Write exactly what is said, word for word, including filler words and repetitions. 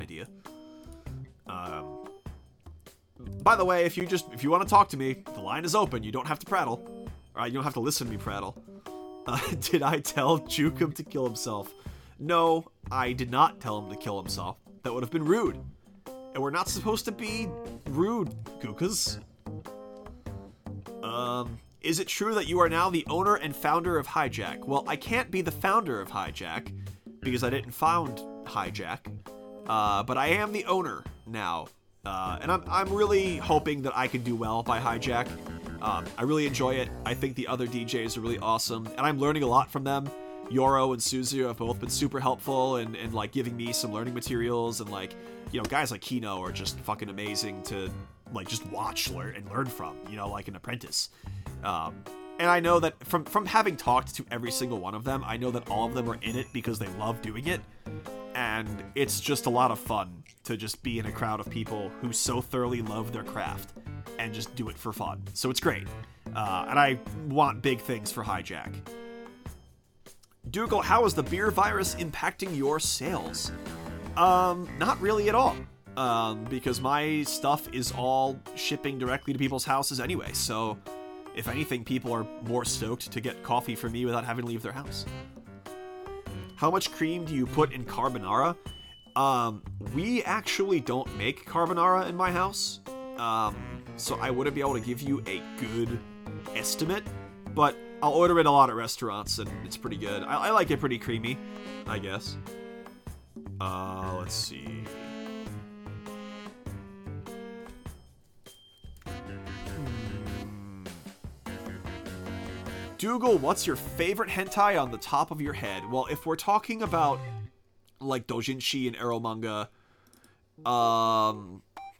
idea. Um, by the way, if you just if you want to talk to me, the line is open. You don't have to prattle. All right, you don't have to listen to me prattle. Uh, did I tell Jukum to kill himself? No, I did not tell him to kill himself. That would have been rude. And we're not supposed to be rude, Gookas. Um, is it true that you are now the owner and founder of Hijack? Well, I can't be the founder of Hijack because I didn't found Hijack. Uh, but I am the owner now. Uh, and I'm, I'm really hoping that I can do well by Hijack. Um, I really enjoy it. I think the other D Js are really awesome. And I'm learning a lot from them. Yoro and Suzu have both been super helpful and, and like giving me some learning materials, and like, you know, guys like Kino are just fucking amazing to like just watch learn and learn from, you know, like an apprentice. Um, and I know that from, from having talked to every single one of them, I know that all of them are in it because they love doing it. And it's just a lot of fun to just be in a crowd of people who so thoroughly love their craft and just do it for fun. So it's great. Uh, and I want big things for Hijack. Dougal, how is the beer virus impacting your sales? Um, not really at all. Um, because my stuff is all shipping directly to people's houses anyway. So if anything, people are more stoked to get coffee from me without having to leave their house. How much cream do you put in carbonara? Um, we actually don't make carbonara in my house. Um, so I wouldn't be able to give you a good estimate, but I'll order it a lot at restaurants, and it's pretty good. I, I like it pretty creamy, I guess. Uh, let's see. Hmm. Dougal, what's your favorite hentai on the top of your head? Well, if we're talking about, like, doujinshi and ero manga, um,